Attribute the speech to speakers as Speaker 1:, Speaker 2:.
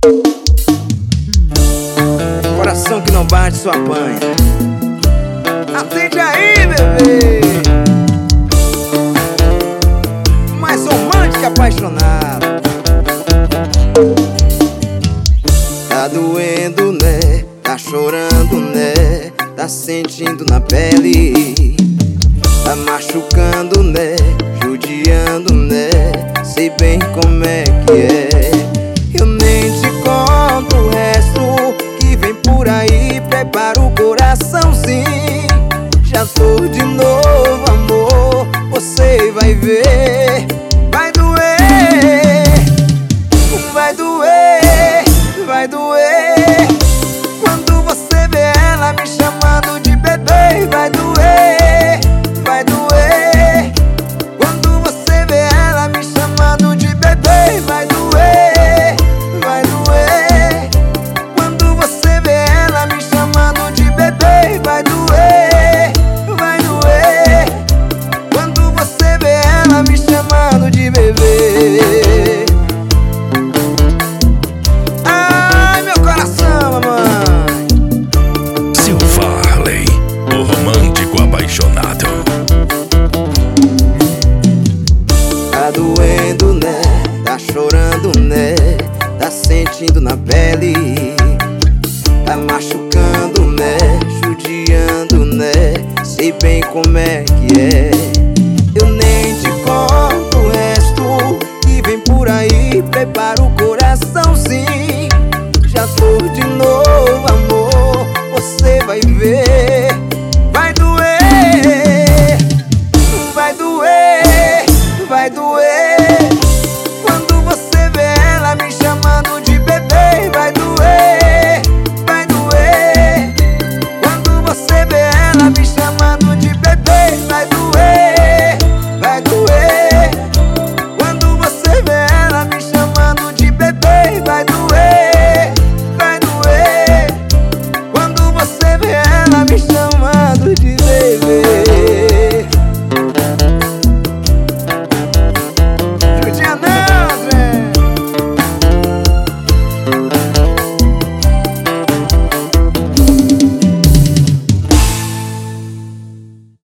Speaker 1: Coração que não bate só apanha. Atende aí, bebê. Mais romântico e apaixonado. Tá doendo, né? Tá chorando, né? Tá sentindo na pele. Tá machucando, né? Judiando, né? Sei bem como é que é. Eu nem te conto o resto que vem por aí. Prepara o coraçãozinho. Já tô de novo, amor. Você vai ver. Vai doer. Vai doer. Vai doer. Quando você vê ela me chamando de bebê. Vai doer. Vai doer. Quando você vê ela me chamando de bebê. Vai doer. Vai doer. Quando você vê ela me chamando de bebê. Vai doer. Vai doer. Quando você vê ela me chamando de bebê. Ai, meu coração, mamãe.
Speaker 2: Silvarley, o romântico apaixonado.
Speaker 1: Tá doendo, né? Tá chorando, né? Tá sentindo na pele. Tá machucando, né? Judiando, né? Sei bem como é que é.